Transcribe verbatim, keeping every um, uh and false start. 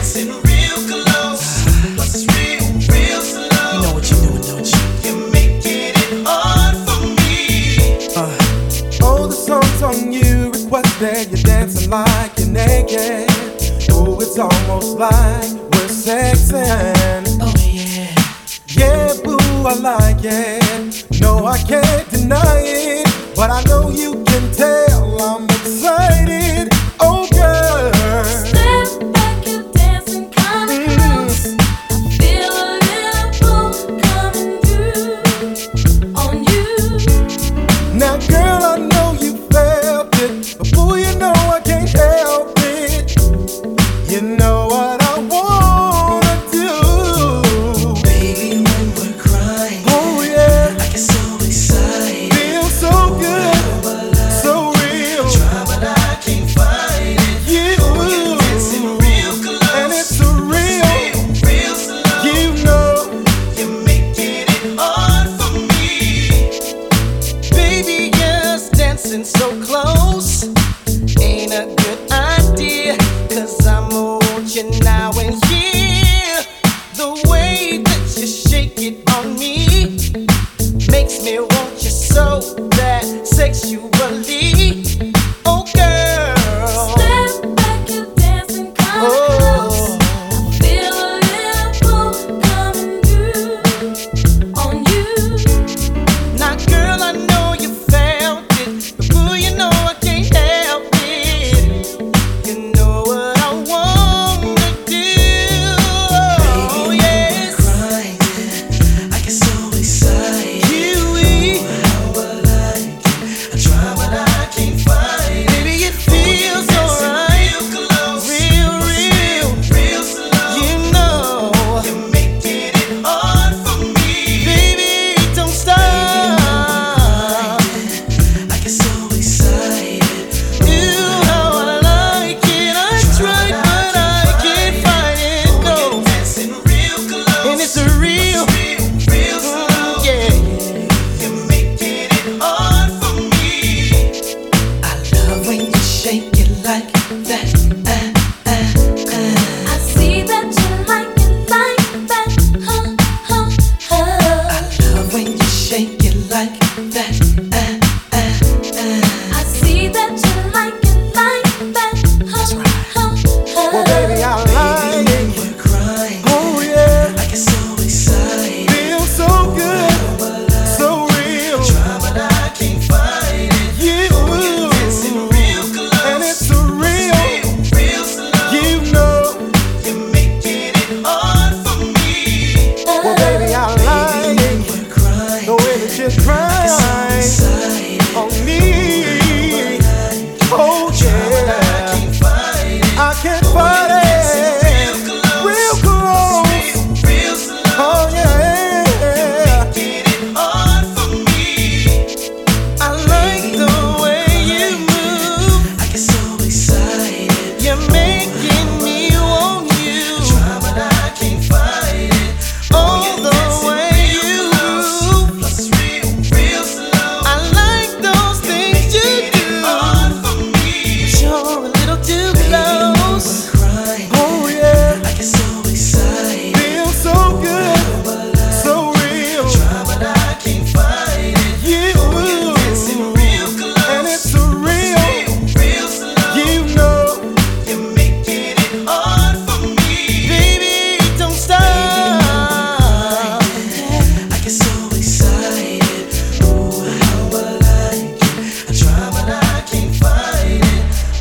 dancing real close, but it's real, real slow. You know what you're doing, don't you? You're making it hard for me. Uh, oh, the song's on you. Requested you're dancing like you're naked. Oh, it's almost like we're sexing. Oh yeah. Yeah, boo, I like it. No, I can't deny it, but I know you can tell I'm excited. Oh, girl. Step back, you're dancing kinda close. I feel a little pull coming through on you. Now, girl, I know you felt it, but boo, you know I can't help it. You know what I wanna do, Baby, when we're crying, oh yeah, I get so excited. feel so good, so real. Try, but I can't find it. You, You're dancing real close, and it's a real, real, real slow. you know. You're making it hard for me. Baby, just dancing so close ain't a good idea, 'cause I'm on you now and here. The way that you shake it on me makes me want you so bad sexually. Oh, girl. Step back, you're dancing kinda close. Oh. I feel a little pull coming through on you. Now, girl, I know you felt it, but boo, you know I can't help it. You know what I wanna do. Oh, yes. Crying, I get so excited. Kiwi. How I like it. I try, but I can't find it. Baby, it feels so right. Real close, Real, real, real slow. you know. You're making it hard for me. Baby, don't stop. I get so excited. Ooh, how I like it. I tried, but I can't find it. No. You're dancing real close, And it's a real, real, real slow. mm, yeah. You're making it hard for me. I love when you shake it like that. Uh, uh, uh. I see that you like it like that. Huh, huh, huh. I love when you shake it like that. Uh, uh, uh. I see that you like it like that. Huh, huh, huh. Well, baby, I like When it. we're crying, Oh yeah, I get so excited. feel so good, so real. Try, but I can't find it. You, Dancing real close, and it's a real, real slow. you know. You're making it hard for me. Well, baby, I like it. We're crying, The way that you cry excited. on me. Oh I yeah, can't find it. I can't fight it.